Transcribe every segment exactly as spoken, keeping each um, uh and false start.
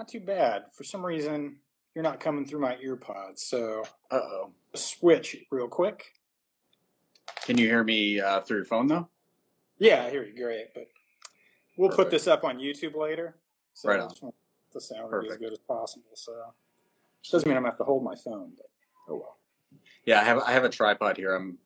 Not too bad. For some reason, you're not coming through my ear pods, so Uh-oh. switch real quick. Can you hear me uh, through your phone, though? Yeah, I hear you great, but we'll Perfect. put this up on YouTube later. So Right I on. just want the sound to be as Perfect. good as possible. So doesn't mean I'm gonna have to hold my phone, but oh well. Yeah, I have I have a tripod here. I'm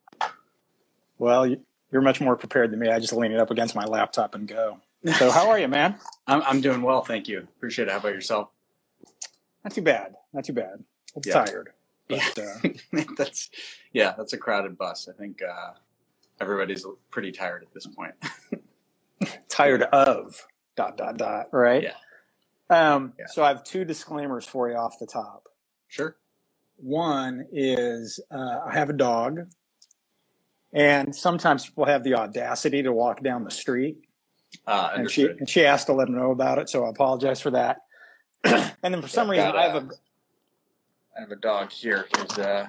Well, you- you're much more prepared than me. I just lean it up against my laptop and go. So how are you, man? I'm I'm doing well, thank you. Appreciate it. How about yourself? Not too bad. Not too bad. I'm Yeah. tired. But, Yeah. uh, that's yeah, that's a crowded bus. I think uh, everybody's pretty tired at this point. tired of dot dot dot. Right. Yeah. Um. Yeah. So I have two disclaimers for you off the top. Sure. One is uh, I have a dog, and sometimes people have the audacity to walk down the street, Uh, and she understood. and she asked to let them know about it. So I apologize for that. And then for some I've reason, got, I have uh, a I have a dog here. He's uh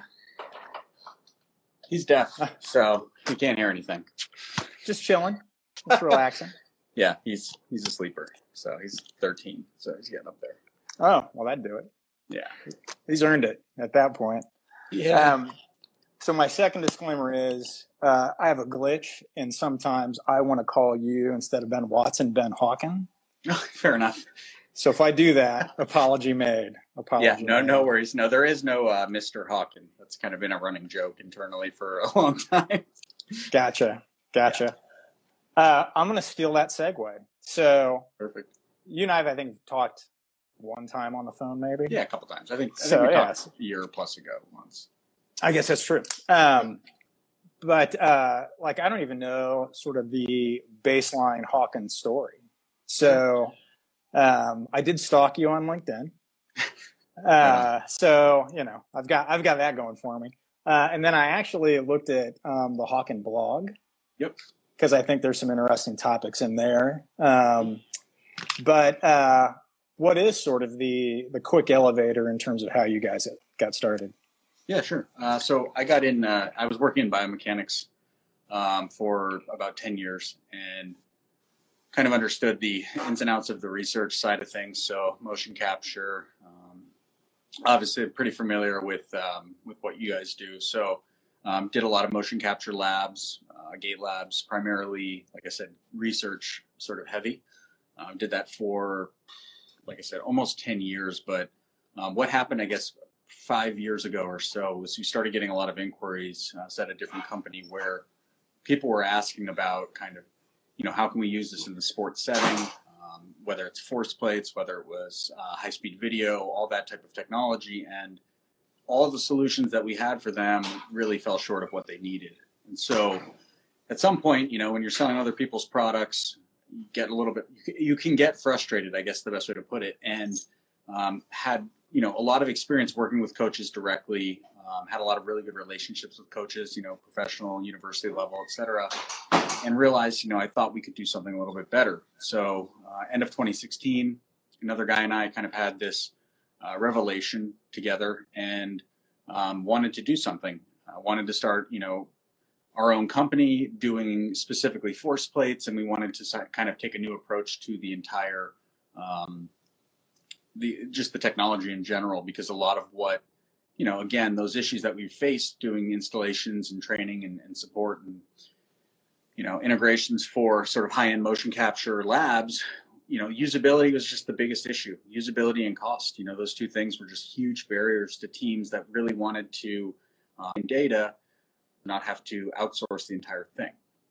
he's deaf, so he can't hear anything. just chilling, just relaxing. Yeah, he's he's a sleeper. So he's thirteen, so he's getting up there. Oh, well, that'd do it. Yeah. He's earned it at that point. Yeah. Um, so my second disclaimer is uh, I have a glitch, and sometimes I want to call you instead of Ben Watson, Ben Hawken. Fair enough. So if I do that, apology made. Apology Yeah, no, made. no worries. No, there is no uh, Mister Hawken. That's kind of been a running joke internally for a long time. Gotcha. Gotcha. Uh, I'm going to steal that segue. So Perfect. you and I have, I think, talked one time on the phone, maybe. Yeah, a couple times. I think, I think So, we yeah, talked a year plus ago once. I guess that's true. Um, but uh, like, I don't even know sort of the baseline Hawkins story. So um, I did stalk you on LinkedIn. Uh, so, you know, I've got, I've got that going for me. Uh, and then I actually looked at um, the Hawken blog. Yep. Because I think there's some interesting topics in there. Um, but uh, what is sort of the, the quick elevator in terms of how you guys got started? Yeah, sure. Uh, so I got in, uh, I was working in biomechanics um, for about ten years and kind of understood the ins and outs of the research side of things. So motion capture, um, obviously pretty familiar with, um, with what you guys do. So um, did a lot of motion capture labs, uh, gate labs, primarily, like I said, research sort of heavy. Um, did that for, like I said, almost ten years. But um, what happened, I guess, five years ago or so was we started getting a lot of inquiries uh, at a different company where people were asking about kind of, you know, how can we use this in the sports setting, um, whether it's force plates, whether it was uh, high-speed video, all that type of technology. And all the solutions that we had for them really fell short of what they needed. And so at some point, you know, when you're selling other people's products, you get a little bit, you can get frustrated, I guess the best way to put it. And um, had, you know, a lot of experience working with coaches directly, um, had a lot of really good relationships with coaches, you know, professional, university level, et cetera, and realized, you know, I thought we could do something a little bit better. So uh, end of twenty sixteen, another guy and I kind of had this uh, revelation together and um, wanted to do something. Uh, wanted to start, you know, our own company doing specifically force plates, and we wanted to kind of take a new approach to the entire, um, the just the technology in general, because a lot of what, you know, again, those issues that we faced doing installations and training and, and support and, you know, integrations for sort of high-end motion capture labs, you know, usability was just the biggest issue. Usability and cost, you know, those two things were just huge barriers to teams that really wanted to, um, data, not have to outsource the entire thing.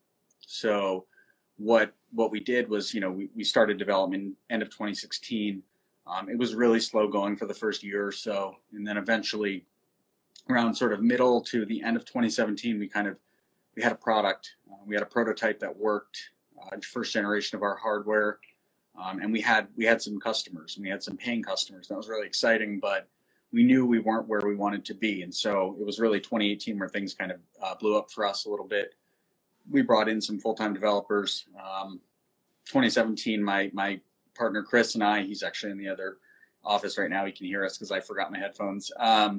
So what what we did was, you know, we, we started development end of twenty sixteen. Um, it was really slow going for the first year or so. And then eventually around sort of middle to the end of twenty seventeen, we kind of, we had a product. Uh, we had a prototype that worked, uh, first generation of our hardware. Um, and we had, we had some customers and we had some paying customers. That was really exciting, but we knew we weren't where we wanted to be. And so it was really twenty eighteen where things kind of uh, blew up for us a little bit. We brought in some full-time developers. Um, twenty seventeen, my, my partner, Chris, and I, he's actually in the other office right now. He can hear us because I forgot my headphones. Um,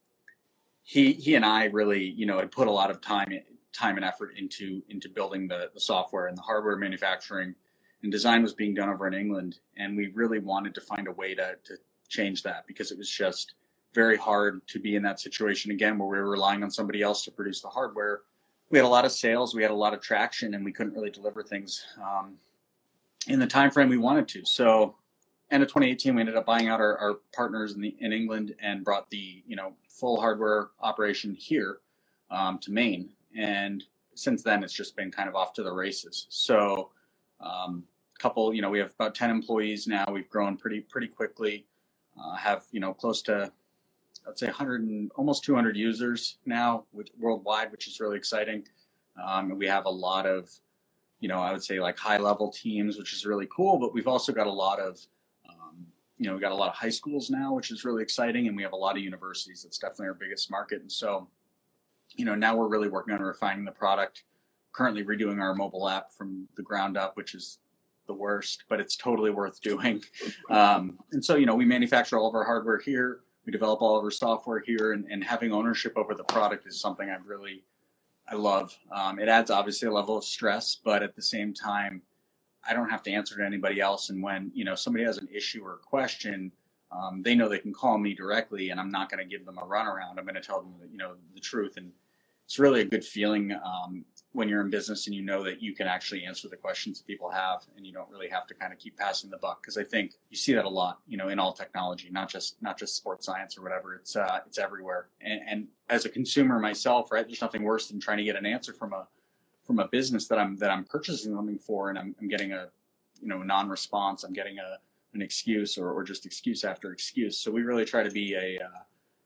he, he and I really, you know, had put a lot of time, time and effort into, into building the, the software and the hardware manufacturing. and design was being done over in England. And we really wanted to find a way to, to change that, because it was just very hard to be in that situation again, where we were relying on somebody else to produce the hardware. We had a lot of sales, we had a lot of traction, and we couldn't really deliver things um, in the time frame we wanted to. So end of twenty eighteen, we ended up buying out our, our partners in the in England and brought the you know full hardware operation here um, to Maine. And since then, it's just been kind of off to the races. So um, couple, you know, we have about ten employees now. We've grown pretty pretty quickly. Uh, have you know close to, I'd say one hundred and almost two hundred users now with, worldwide, which is really exciting. Um, and we have a lot of, you know, I would say like high level teams, which is really cool. But we've also got a lot of, um, you know, we got a lot of high schools now, which is really exciting. And we have a lot of universities. That's definitely our biggest market. And so, you know, now we're really working on refining the product. Currently redoing our mobile app from the ground up, which is the worst, but it's totally worth doing. Um, and so, you know, we manufacture all of our hardware here. We develop all of our software here, and, and having ownership over the product is something I really, I love. Um, it adds obviously a level of stress, but at the same time, I don't have to answer to anybody else. And when, you know, somebody has an issue or a question, um, they know they can call me directly, and I'm not going to give them a runaround. I'm going to tell them, you know, the truth. And it's really a good feeling um, when you're in business and you know that you can actually answer the questions that people have, and you don't really have to kind of keep passing the buck. Because I think you see that a lot, you know, in all technology, not just not just sports science or whatever. It's uh, it's everywhere. And, and as a consumer myself, right, there's nothing worse than trying to get an answer from a from a business that I'm that I'm purchasing something for, and I'm, I'm getting a you know non-response. I'm getting a an excuse or, or just excuse after excuse. So we really try to be a uh,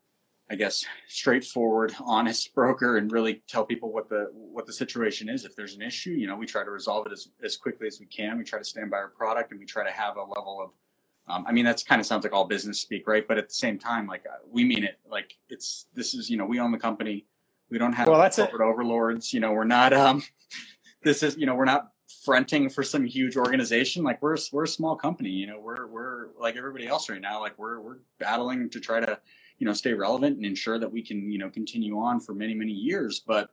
I guess, straightforward, honest broker, and really tell people what the what the situation is. If there's an issue, you know, we try to resolve it as, as quickly as we can. We try to stand by our product, and we try to have a level of, um, I mean, that's kind of sounds like all business speak, right? But at the same time, like uh, we mean it. Like it's this is, you know, we own the company. We don't have well, that's corporate it. overlords. You know, we're not. Um, this is, you know, we're not fronting for some huge organization. Like we're we're a small company. You know, we're we're like everybody else right now. Like we're we're battling to try to, you know, stay relevant and ensure that we can, you know, continue on for many, many years. But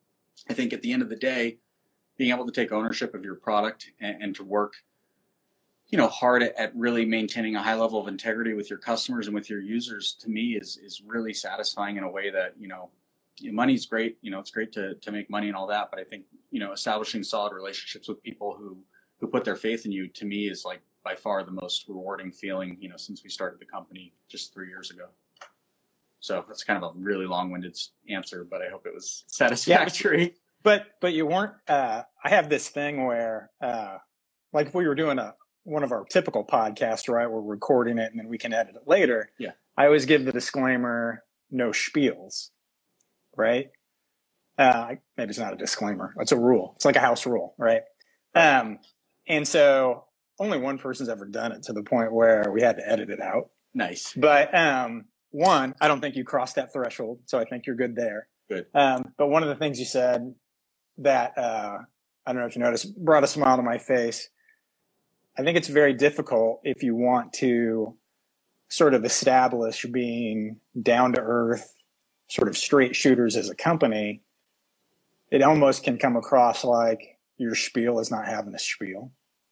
I think at the end of the day, being able to take ownership of your product and, and to work, you know, hard at, at really maintaining a high level of integrity with your customers and with your users, to me is, is really satisfying in a way that, you know, money's great, you know, it's great to, to make money and all that. But I think, you know, establishing solid relationships with people who, who put their faith in you, to me is like by far the most rewarding feeling, you know, since we started the company just three years ago. So that's kind of a really long-winded answer, but I hope it was satisfactory. Yeah, but but you weren't. Uh, I have this thing where, uh, like, if we were doing a one of our typical podcasts, right? We're recording it and then we can edit it later. Yeah. I always give the disclaimer: no spiels, right? Uh, maybe it's not a disclaimer; it's a rule. It's like a house rule, right? Um, and so only one person's ever done it to the point where we had to edit it out. Nice, but um. One, I don't think you crossed that threshold, so I think you're good there. Good. Um, but one of the things you said that, uh, I don't know if you noticed, brought a smile to my face. I think it's very difficult if you want to sort of establish being down to earth, sort of straight shooters as a company. It almost can come across like your spiel is not having a spiel.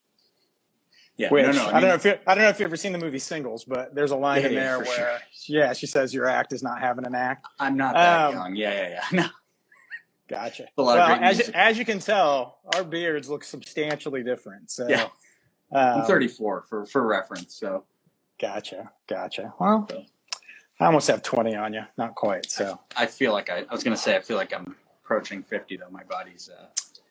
Yeah, Which, no, no, I, I mean, don't know if you, I don't know if you've ever seen the movie Singles, but there's a line yeah, in there yeah, where, sure. yeah, she says your act is not having an act. I'm not that Um, young. Yeah, yeah, yeah. No. Gotcha. A lot Well, of great as, music. as you can tell, our beards look substantially different. So, Yeah. um, I'm thirty-four for, for reference. So, Gotcha. Gotcha. Well, so. I almost have twenty on you. Not quite. So, I feel like I, I was going to say, I feel like I'm approaching fifty, though. My body's uh,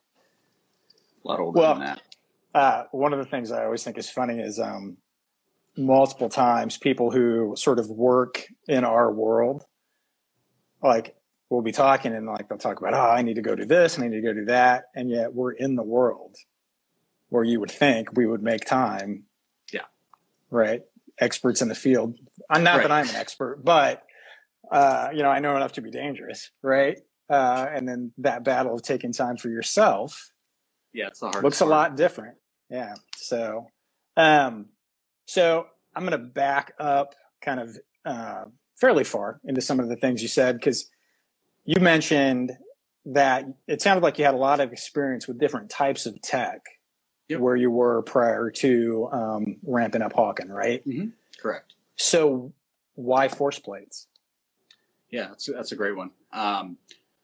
a lot older well, than that. uh, one of the things I always think is funny is um, multiple times people who sort of work in our world, like, we'll be talking and like they'll talk about, oh, I need to go do this, I need to go do that. And yet we're in the world where you would think we would make time. Yeah. Right. Experts in the field. I'm not Right. that I'm an expert, but, uh, you know, I know enough to be dangerous. Right. Uh, and then that battle of taking time for yourself Yeah, it's the hardest looks a part. lot different. Yeah. So, um, so I'm going to back up kind of, uh, fairly far into some of the things you said, because you mentioned that it sounded like you had a lot of experience with different types of tech. Yep. where you were prior to um, ramping up Hawken, right? Mm-hmm. Correct. So why force plates? Yeah, that's, that's a great one. Um,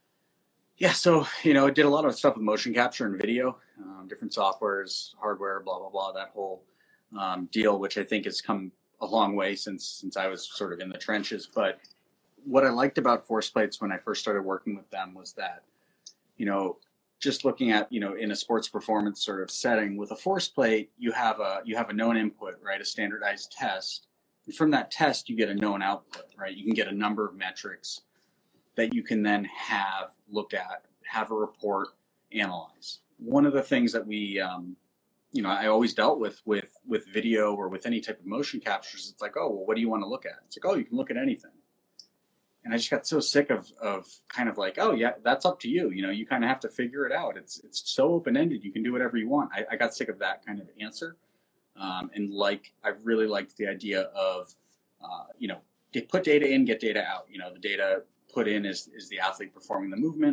yeah, so, you know, I did a lot of stuff with motion capture and video, um, different softwares, hardware, blah, blah, blah, that whole um, deal, which I think has come a long way since since I was sort of in the trenches. But what I liked about force plates when I first started working with them was that, you know, just looking at, you know, in a sports performance sort of setting with a force plate, you have a you have a known input, right? A standardized test. And from that test, you get a known output, right? You can get a number of metrics that you can then have look at, have a report, analyze. One of the things that we, um, you know, I always dealt with with with video or with any type of motion captures. It's like, oh, well, what do you want to look at? It's like, oh, you can look at anything. And I just got so sick of of kind of like, oh yeah, that's up to you. You know, you kind of have to figure it out. It's it's so open ended. You can do whatever you want. I, I got sick of that kind of answer, um, and like I really liked the idea of, uh, you know, put data in, get data out. You know, the data put in is is the athlete performing the movement.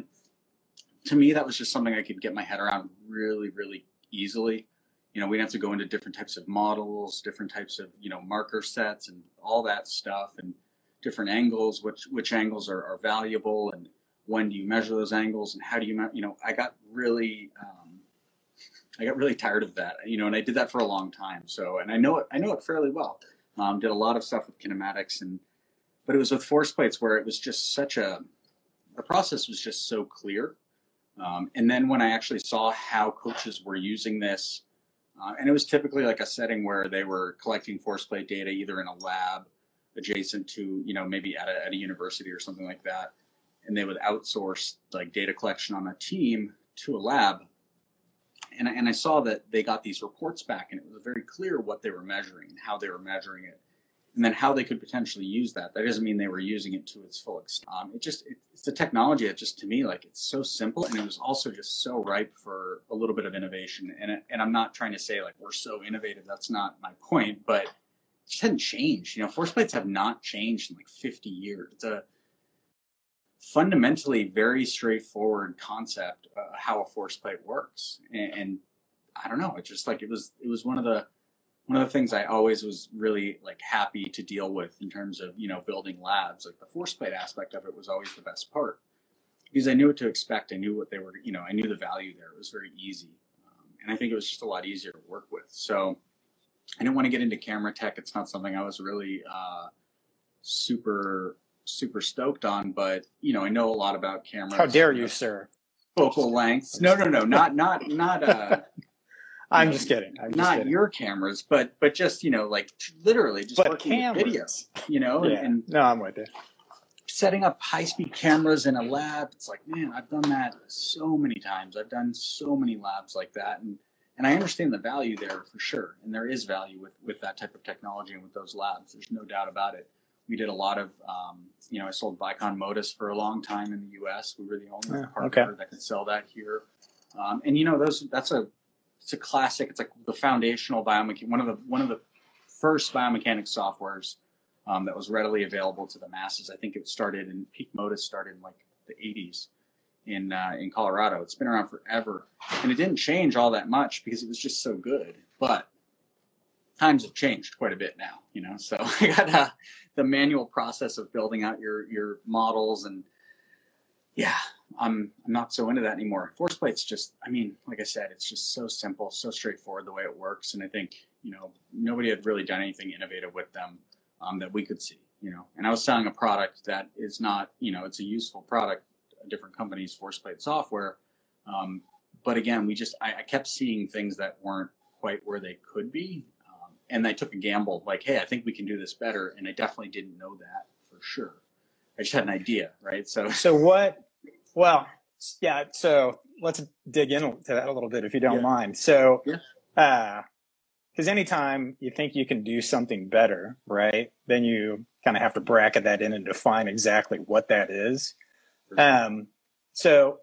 To me, that was just something I could get my head around really, really easily. You know, we'd have to go into different types of models, different types of, you know, marker sets and all that stuff, and different angles, which which angles are, are valuable, and when do you measure those angles, and how do you, you know, I got really, um, I got really tired of that, you know, and I did that for a long time. So, and I know it, I know it fairly well. Um, did a lot of stuff with kinematics, and but it was with force plates where it was just such a, the process was just so clear. Um, and then when I actually saw how coaches were using this, uh, and it was typically like a setting where they were collecting force plate data either in a lab adjacent to, you know, maybe at a, at a university or something like that, and they would outsource like data collection on a team to a lab. And, and I saw that they got these reports back, and it was very clear what they were measuring and how they were measuring it, and then how they could potentially use that. That doesn't mean they were using it to its full extent. Um, it just, it, it's the technology that just, to me, like, it's so simple, and it was also just so ripe for a little bit of innovation. And, it, and I'm not trying to say like we're so innovative. That's not my point, but it just hadn't changed. You know, force plates have not changed in like fifty years. It's a fundamentally very straightforward concept, uh, how a force plate works. And, and I don't know, it just like, it was, it was one of the, One of the things I always was really like happy to deal with in terms of, you know, building labs. Like the force plate aspect of it was always the best part, because I knew what to expect. I knew what they were, you know, I knew the value there. It was very easy. Um, and I think it was just a lot easier to work with. So I didn't want to get into camera tech. It's not something I was really uh, super, super stoked on, but, you know, I know a lot about cameras. How dare you, sir? Focal lengths. No, no, no, not, not, not, uh, I'm know, just kidding. I'm just not kidding. your cameras, but but just, you know, like literally just But working cameras. with videos, you know, Yeah. and, and No, I'm with you. setting up high-speed cameras in a lab. It's like, man, I've done that so many times. I've done so many labs like that, and and I understand the value there for sure. And there is value with with that type of technology and with those labs. There's no doubt about it. We did a lot of, um, you know, I sold Vicon Modus for a long time in the U S. We were the only Yeah, partner okay. that could sell that here, um, and you know, those that's a It's a classic. It's like the foundational biomechanics, one of the one of the first biomechanics softwares um, that was readily available to the masses. I think it started in Peak Modus started in like the eighties in uh, in Colorado. It's been around forever, and it didn't change all that much because it was just so good. But times have changed quite a bit now, you know. So I got uh, the manual process of building out your your models, and yeah. I'm I'm not so into that anymore. Force plates just, I mean, like I said, it's just so simple, so straightforward the way it works. And I think, you know, nobody had really done anything innovative with them um, that we could see, you know. And I was selling a product that is not, you know, it's a useful product, a different company's force plate software. Um, but again, we just, I, I kept seeing things that weren't quite where they could be. Um, and I took a gamble, like, hey, I think we can do this better. And I definitely didn't know that for sure. I just had an idea, right? So, So what? Well, yeah. So let's dig into that a little bit, if you don't Yeah. mind. So, Yeah. uh, because anytime you think you can do something better, right, then you kind of have to bracket that in and define exactly what that is. Um, so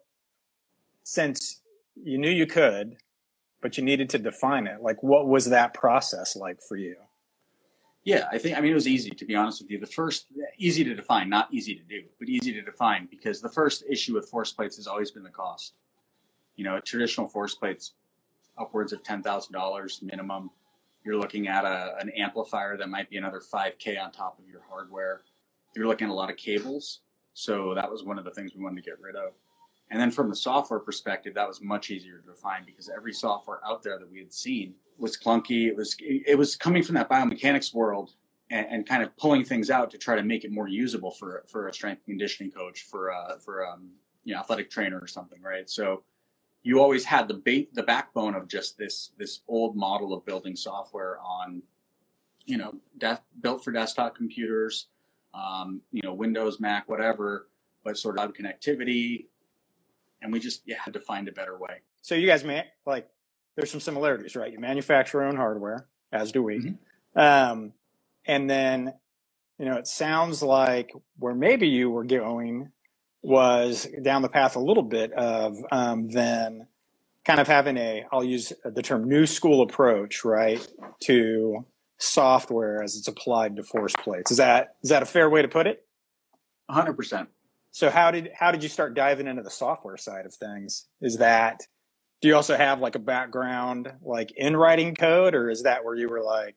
since you knew you could, but you needed to define it, like what was that process like for you? Yeah, I think, I mean, it was easy, to be honest with you. The first, easy to define, not easy to do, but easy to define, because the first issue with force plates has always been the cost. You know, traditional force plates, upwards of ten thousand dollars minimum. You're looking at a, an amplifier that might be another five K on top of your hardware. You're looking at a lot of cables. So that was one of the things we wanted to get rid of. And then from the software perspective, that was much easier to define because every software out there that we had seen was clunky. It was it was coming from that biomechanics world and, and kind of pulling things out to try to make it more usable for for a strength and conditioning coach, for uh, for um, you know, athletic trainer or something, right? So you always had the ba- the backbone of just this this old model of building software on, you know, de- built for desktop computers, um, you know, Windows, Mac, whatever, but sort of connectivity. And we just yeah, had to find a better way. So you guys, man, like, there's some similarities, right? You manufacture your own hardware, as do we. Mm-hmm. Um, and then, you know, it sounds like where maybe you were going was down the path a little bit of um, then kind of having a, I'll use the term new school approach, right, to software as it's applied to force plates. Is that is that a fair way to put it? one hundred percent. So how did how did you start diving into the software side of things? Is that, do you also have like a background like in writing code, or is that where you were like,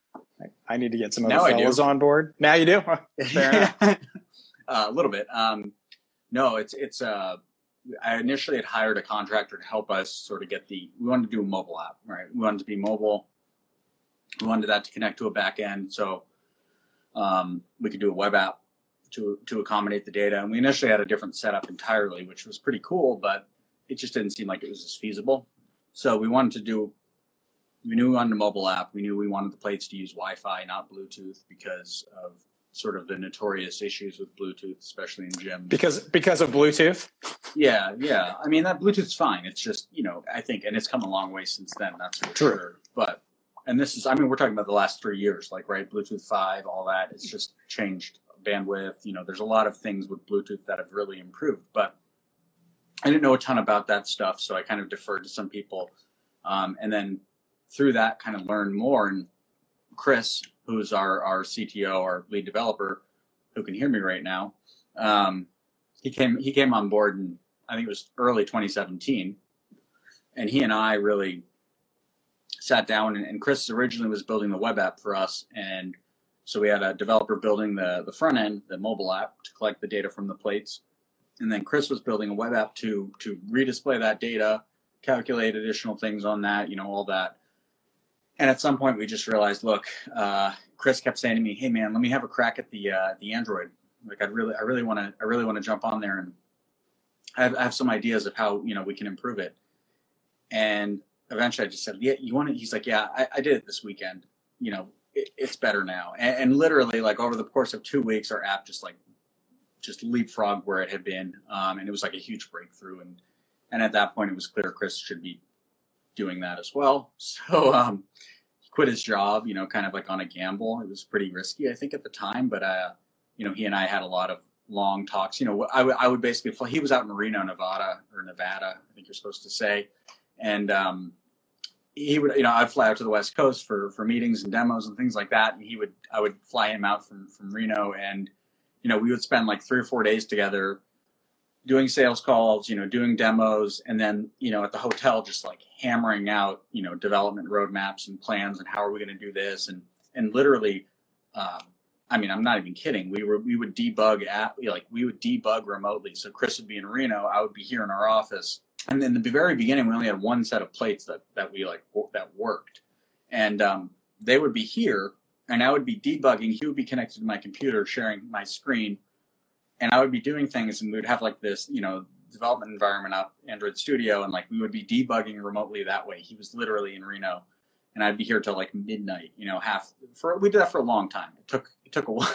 I need to get some other fellows on board? Now you do? Fair enough. uh, a little bit. Um, no, it's it's. Uh, I initially had hired a contractor to help us sort of get the. We wanted to do a mobile app, right? We wanted to be mobile. We wanted that to connect to a back end, so um, we could do a web app to to accommodate the data. And we initially had a different setup entirely, which was pretty cool, but it just didn't seem like it was as feasible. So we wanted to do, we knew we wanted a mobile app. We knew we wanted the plates to use Wi-Fi, not Bluetooth, because of sort of the notorious issues with Bluetooth, especially in gyms. Because because of Bluetooth? Yeah, yeah. I mean, that Bluetooth's fine. It's just, you know, I think, and it's come a long way since then, that's for True. Sure. But, and this is, I mean, we're talking about the last three years, like, right, Bluetooth five, all that, it's just changed bandwidth. You know, there's a lot of things with Bluetooth that have really improved, but I didn't know a ton about that stuff, so I kind of deferred to some people. Um, and then through that, kind of learned more. And Chris, who's our, our C T O, our lead developer, who can hear me right now, um, he came he came on board in, I think it was early twenty seventeen. And he and I really sat down, and, and Chris originally was building the web app for us. And so we had a developer building the, the front end, the mobile app, to collect the data from the plates. And then Chris was building a web app to to redisplay that data, calculate additional things on that, you know, all that. And at some point we just realized, look, uh, Chris kept saying to me, "Hey man, let me have a crack at the uh, the Android. Like I really, I really want to, I really want to jump on there, and I have, I have some ideas of how, you know, we can improve it." And eventually I just said, "Yeah, you want it?" He's like, "Yeah, I, I did it this weekend. You know, it, it's better now." And, and literally, like over the course of two weeks, our app just like just leapfrogged where it had been, um, and it was like a huge breakthrough. And and at that point, it was clear Chris should be doing that as well. So um, he quit his job, you know, kind of like on a gamble. It was pretty risky, I think, at the time. But uh, you know, he and I had a lot of long talks. You know, I, w- I would basically fly. He was out in Reno, Nevada, or Nevada, I think you're supposed to say, and um, he would, you know, I'd fly out to the West Coast for for meetings and demos and things like that, and he would, I would fly him out from from Reno, and you know, we would spend like three or four days together doing sales calls, you know, doing demos, and then, you know, at the hotel, just like hammering out, you know, development roadmaps and plans and how are we going to do this. And, and literally, uh, I mean, I'm not even kidding. We were, we would debug at, like, we would debug remotely. So Chris would be in Reno, I would be here in our office. And in the very beginning, we only had one set of plates that, that we like, that worked. And um, they would be here, and I would be debugging. He would be connected to my computer, sharing my screen, and I would be doing things, and we would have like this, you know, development environment up, Android Studio, and like we would be debugging remotely that way. He was literally in Reno, and I'd be here till like midnight, you know, half for, we did that for a long time. It took, it took a while.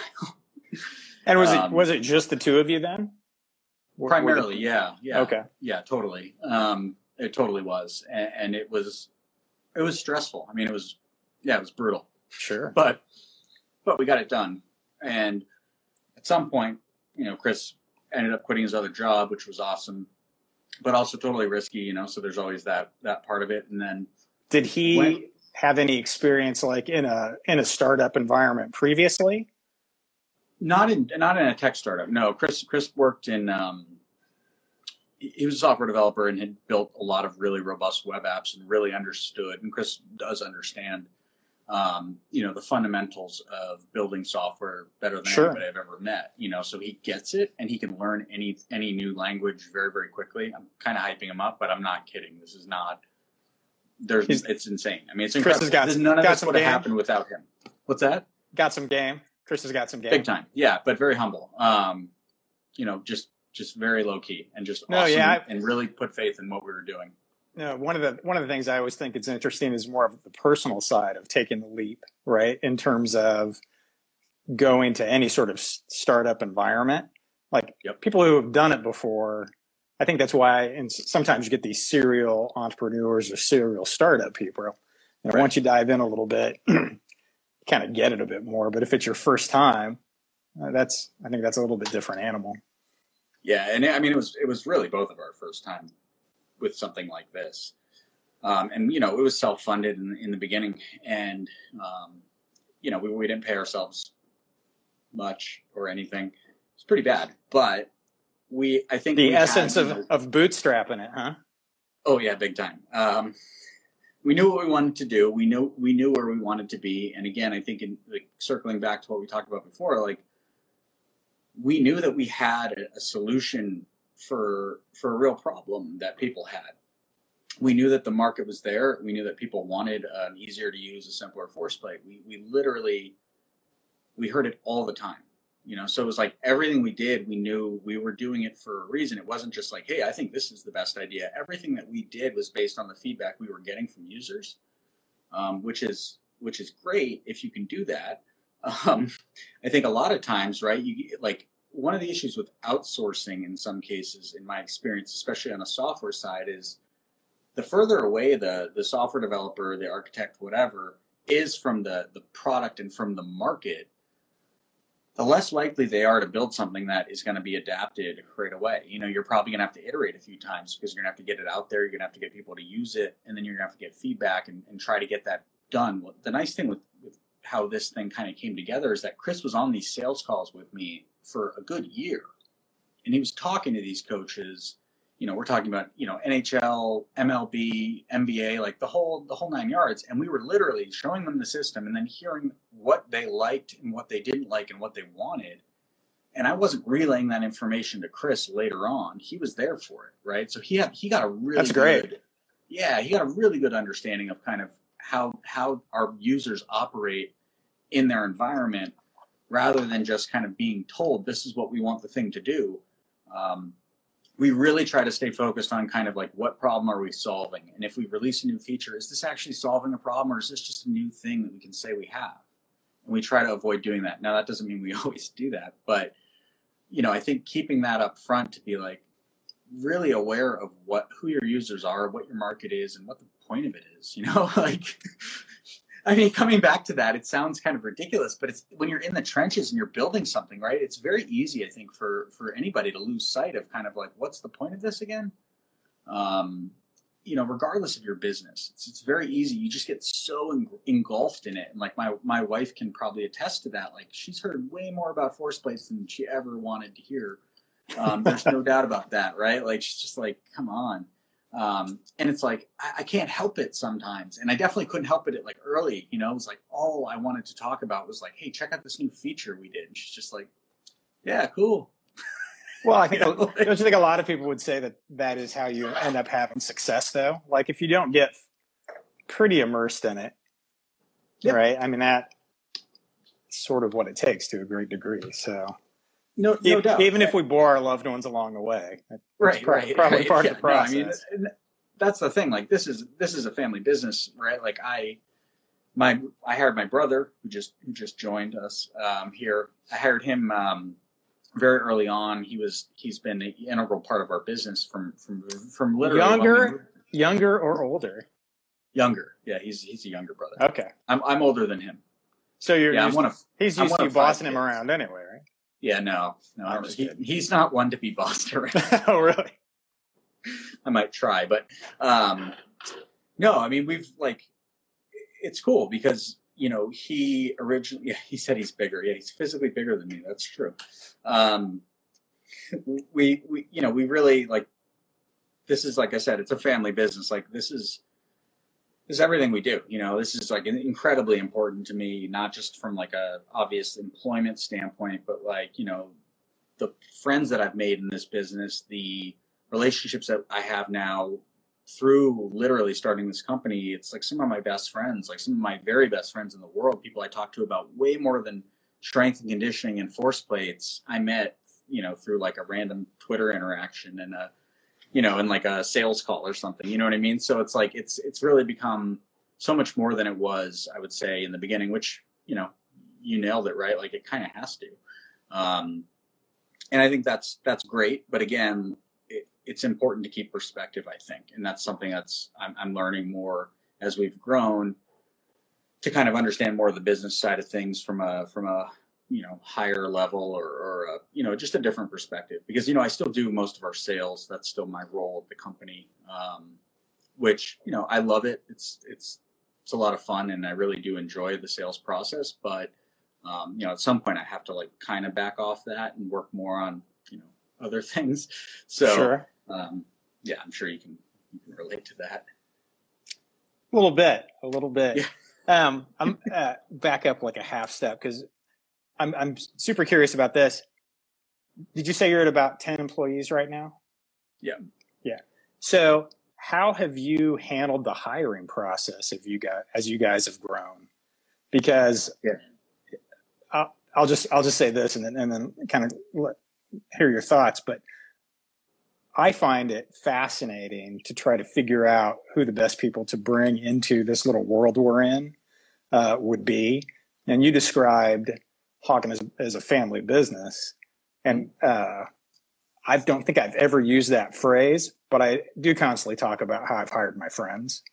And was um, it, was it just the two of you then? Primarily, yeah, yeah. Okay. Yeah, totally. Um, it totally was. And, and it was, it was stressful. I mean, it was, yeah, it was brutal. Sure. But, but we got it done. And at some point, you know, Chris ended up quitting his other job, which was awesome, but also totally risky, you know, so there's always that, that part of it. And then did he when, have any experience like in a, in a startup environment previously? Not in, not in a tech startup. No, Chris, Chris worked in, um, he was a software developer and had built a lot of really robust web apps and really understood, and Chris does understand, um, you know, the fundamentals of building software better than Sure. anybody I've ever met, you know, so he gets it and he can learn any, any new language very, very quickly. I'm kind of hyping him up, but I'm not kidding. This is not, there's, He's- it's insane. I mean, it's Chris incredible. has got This- some- None of got this some would have game. happened without him. What's that? Got some game. Chris has got some game. Big time. Yeah, but very humble. Um, you know, just, just very low key and just No, awesome yeah, I- and really put faith in what we were doing. You know, one of the one of the things I always think is interesting is more of the personal side of taking the leap, right? In terms of going to any sort of s- startup environment, like Yep. people who have done it before. I think that's why, and s- sometimes you get these serial entrepreneurs or serial startup people. You know, Right. once you dive in a little bit, you kind of get it a bit more. But if it's your first time, uh, that's I think that's a little bit different animal. Yeah, and I mean, it was it was really both of our first time with something like this, um, and you know, it was self funded in, in the beginning, and um, you know, we we didn't pay ourselves much or anything. It's pretty bad, but we I think The we essence had, of, you know, of bootstrapping it, huh? oh yeah, big time. Um, we knew what we wanted to do. We knew we knew where we wanted to be, and again, I think in like circling back to what we talked about before, like we knew that we had a, a solution for for a real problem that people had. We knew that the market was there. We knew that people wanted an easier to use, a simpler force plate. We we literally we heard it all the time, you know. So it was like everything we did, we knew we were doing it for a reason. It wasn't just like, hey, I think this is the best idea. Everything that we did was based on the feedback we were getting from users, um, which is which is great if you can do that. Um, I think a lot of times, right, you like one of the issues with outsourcing in some cases, in my experience, especially on the software side, is the further away the, the software developer, the architect, whatever, is from the, the product and from the market, the less likely they are to build something that is going to be adapted right away. You know, you're probably going to have to iterate a few times because you're going to have to get it out there. You're going to have to get people to use it, and then you're going to have to get feedback and, and try to get that done. Well, the nice thing with, with how this thing kind of came together is that Chris was on these sales calls with me for a good year. And he was talking to these coaches, you know, we're talking about, you know, N H L, M L B, N B A, like the whole, the whole nine yards. And we were literally showing them the system and then hearing what they liked and what they didn't like and what they wanted. And I wasn't relaying that information to Chris later on. He was there for it, right? So he had, he got a really That's great. good, yeah, he got a really good understanding of kind of how, how our users operate in their environment, rather than just kind of being told this is what we want the thing to do. Um, we really try to stay focused on kind of like what problem are we solving? And if we release a new feature, is this actually solving a problem or is this just a new thing that we can say we have? And we try to avoid doing that. Now that doesn't mean we always do that, but you know, I think keeping that up front to be like really aware of what, who your users are, what your market is and what the point of it is, you know, like, I mean, coming back to that, it sounds kind of ridiculous, but it's when you're in the trenches and you're building something, right? It's very easy, I think, for, for anybody to lose sight of kind of like, what's the point of this again? Um, you know, regardless of your business, it's, it's very easy. You just get so en- engulfed in it. And like my, my wife can probably attest to that. Like she's heard way more about force plates than she ever wanted to hear. Um, there's no doubt about that, right? Like she's just like, come on. Um, and it's like, I, I can't help it sometimes. And I definitely couldn't help it at like early, you know, it was like, all I wanted to talk about was like, hey, check out this new feature we did. And she's just like, yeah, cool. Well, I think, You know, like- don't you think a lot of people would say that that is how you end up having success, though? Like if you don't get pretty immersed in it, Yep. right? I mean, that's sort of what it takes to a great degree. So No, no e- doubt. even if we bore our loved ones along the way, that's right, prob- right, probably right. part Yeah, of the process. No, I mean, and that's the thing. Like this is this is a family business, right? Like I, my I hired my brother who just who just joined us um, here. I hired him um, very early on. He was he's been an integral part of our business from from from literally when we Younger, moved- younger or older? younger. Yeah, he's he's a younger brother. Okay. I'm I'm older than him. So you're Yeah, I'm used, one of he's I'm used one to you of five bossing him kids. around anyway, right? yeah no no I'm he, just kidding. he's not one to be bossed around. Oh, really? I might try, but um, no, I mean, we've like, it's cool because, you know, he originally, yeah, he said he's bigger. Yeah, he's physically bigger than me. That's true. Um, we, we, you know, we really like this is, like I said, it's a family business. Like this is, this is everything we do. You know, this is like incredibly important to me, not just from like a obvious employment standpoint, but like, you know, the friends that I've made in this business, the relationships that I have now through literally starting this company. It's like some of my best friends, like some of my very best friends in the world, people I talk to about way more than strength and conditioning and force plates. I met, you know, through like a random Twitter interaction and a, you know, and like a sales call or something, you know what I mean? So it's like, it's, it's really become so much more than it was, I would say, in the beginning, which, you know, you nailed it, right? Like it kind of has to. Um, and I think that's, that's great. But again, it, it's important to keep perspective, I think. And that's something that's, I'm, I'm learning more as we've grown to kind of understand more of the business side of things from a, from a, you know, higher level or, or a, you know, just a different perspective, because, you know, I still do most of our sales. That's still my role at the company, um, which, you know, I love it. It's, it's, it's a lot of fun and I really do enjoy the sales process, but, um, you know, at some point I have to like kind of back off that and work more on, you know, other things. So, Sure. um, yeah, I'm sure you can, you can relate to that. A little bit, a little bit. Yeah. Um, I'm uh, back up like a half step because I'm I'm super curious about this. Did you say you're at about ten employees right now? Yeah. Yeah. So how have you handled the hiring process if you got as you guys have grown? Because yeah. I'll, I'll just I'll just say this and then and then kind of let, hear your thoughts. But I find it fascinating to try to figure out who the best people to bring into this little world we're in uh, would be. And you described Hawken as, as a family business. And uh, I don't think I've ever used that phrase, but I do constantly talk about how I've hired my friends.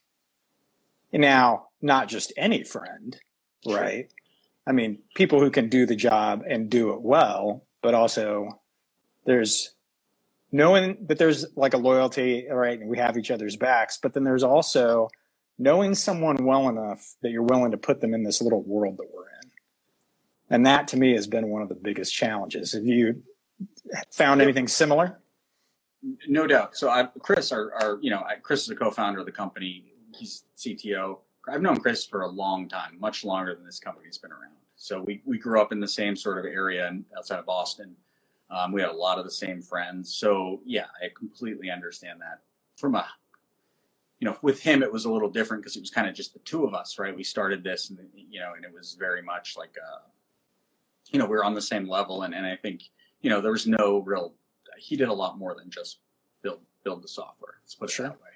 Now, not just any friend, right? Sure. I mean, people who can do the job and do it well, but also there's knowing that there's like a loyalty, right? And we have each other's backs, but then there's also knowing someone well enough that you're willing to put them in this little world that we're in. And that to me has been one of the biggest challenges. Have you found anything similar? No doubt. So I, Chris, our, our, you know, Chris is a co-founder of the company. He's C T O. I've known Chris for a long time, much longer than this company's been around. So we, we grew up in the same sort of area outside of Boston. Um, we had a lot of the same friends. So yeah, I completely understand that. From a, you know, with him, it was a little different because it was kind of just the two of us, right? We started this and, you know, and it was very much like, uh, you know, we were on the same level. And, and I think, you know, there was no real, he did a lot more than just build, build the software. Let's put it Sure. that way.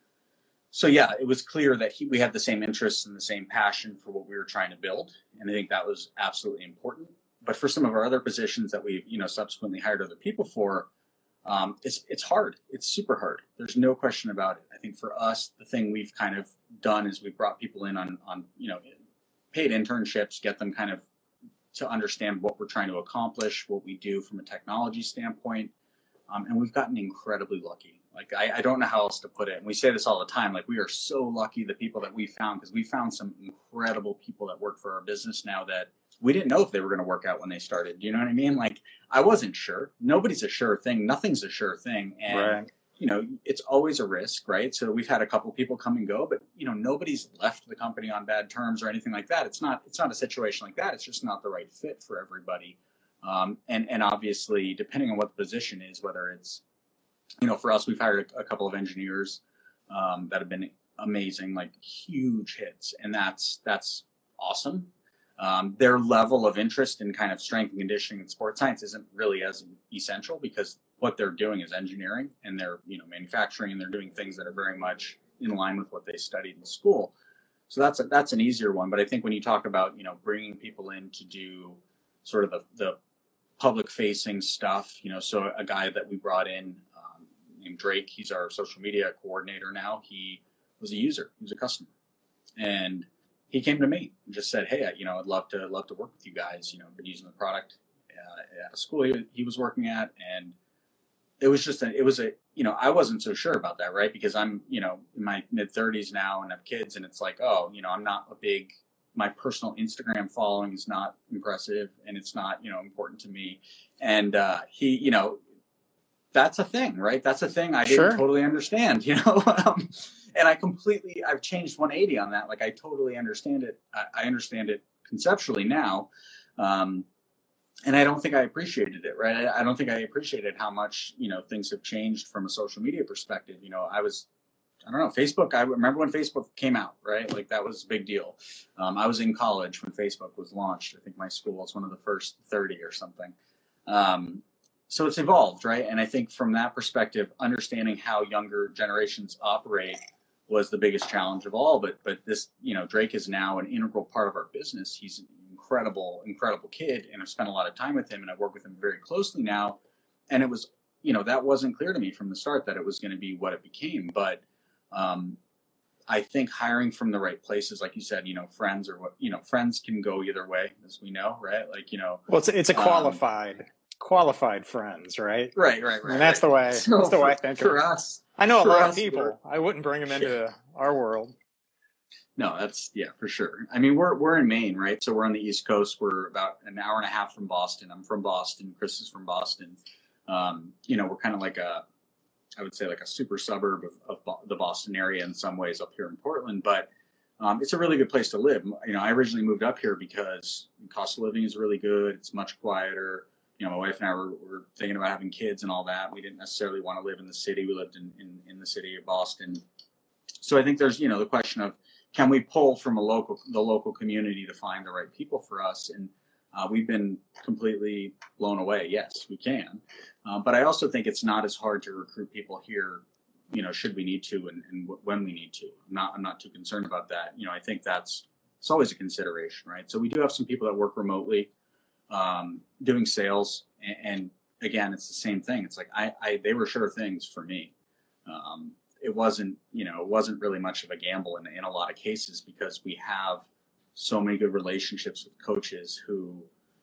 So yeah, it was clear that he, we had the same interests and the same passion for what we were trying to build. And I think that was absolutely important. But for some of our other positions that we've, you know, subsequently hired other people for, um, it's it's hard. It's super hard. There's no question about it. I think for us, the thing we've kind of done is we've brought people in on, on you know, paid internships, get them kind of to understand what we're trying to accomplish, what we do from a technology standpoint. Um, and we've gotten incredibly lucky. Like, I, I don't know how else to put it. And we say this all the time. Like, we are so lucky the people that we found, because we found some incredible people that work for our business now that we didn't know if they were going to work out when they started. Do you know what I mean? Like, I wasn't sure. Nobody's a sure thing. Nothing's a sure thing. And, right. you know, it's always a risk, right? So we've had a couple people come and go, but, you know, nobody's left the company on bad terms or anything like that. It's not, it's not a situation like that. It's just not the right fit for everybody. Um, and, and obviously, depending on what the position is, whether it's, you know, for us, we've hired a, a couple of engineers um, that have been amazing, like huge hits. And that's, that's awesome. Um, their level of interest in kind of strength and conditioning and sports science isn't really as essential, because what they're doing is engineering, and they're, you know, manufacturing, and they're doing things that are very much in line with what they studied in school. So that's a, that's an easier one. But I think when you talk about, you know, bringing people in to do sort of the, the public facing stuff, you know, so a guy that we brought in um, named Drake, he's our social media coordinator now. He was a user, he was a customer, and he came to me and just said, "Hey, you know, I'd love to love to work with you guys. You know, I've been using the product uh, at a school he, he was working at," and it was just a, it was a, you know, I wasn't so sure about that, right? Because I'm, you know, in my mid thirties now and have kids, and it's like, oh, you know, I'm not a big, my personal Instagram following is not impressive, and it's not, you know, important to me. And uh, he, you know, that's a thing, right? That's a thing I Sure. didn't totally understand, you know? um, and I completely, I've changed one eighty on that. Like I totally understand it. I, I understand it conceptually now. Um, and I don't think I appreciated it, right? I, I don't think I appreciated how much, you know, things have changed from a social media perspective. You know, I was, I don't know, Facebook, I remember when Facebook came out, right? Like that was a big deal. Um, I was in college when Facebook was launched. I think my school was one of the first thirty or something. Um, so it's evolved, right? And I think from that perspective, understanding how younger generations operate was the biggest challenge of all. But, but this, you know, Drake is now an integral part of our business. He's an incredible, incredible kid. And I've spent a lot of time with him and I work with him very closely now. And it was, you know, that wasn't clear to me from the start that it was going to be what it became. But um, I think hiring from the right places, like you said, you know, friends or what, you know, friends can go either way, as we know, right? Like, you know, Well, it's it's a um, qualified qualified friends, right? right, right, right. And that's right. the way. So that's the way I for, think for of it. us. I know a for lot us, of people. I wouldn't bring them into our world. No, that's, yeah, for sure. I mean, we're we're in Maine, right? So we're on the East Coast. We're about an hour and a half from Boston. I'm from Boston. Chris is from Boston. Um, you know, we're kind of like a, I would say like a super suburb of, of Bo- the Boston area in some ways up here in Portland, but um, it's a really good place to live. You know, I originally moved up here because the cost of living is really good. It's much quieter. You know, my wife and I were, were thinking about having kids and all that. We didn't necessarily want to live in the city. We lived in, in, in the city of Boston. So I think there's, you know, the question of, can we pull from a local, the local community to find the right people for us? And uh, we've been completely blown away. Yes, we can. Uh, but I also think it's not as hard to recruit people here, you know, should we need to and, and w- when we need to. I'm not, I'm not too concerned about that. You know, I think that's, it's always a consideration, right? So we do have some people that work remotely, um, doing sales. And, and again, it's the same thing. It's like, I, I, they were sure things for me. Um, it wasn't, you know, it wasn't really much of a gamble in, in a lot of cases because we have so many good relationships with coaches who,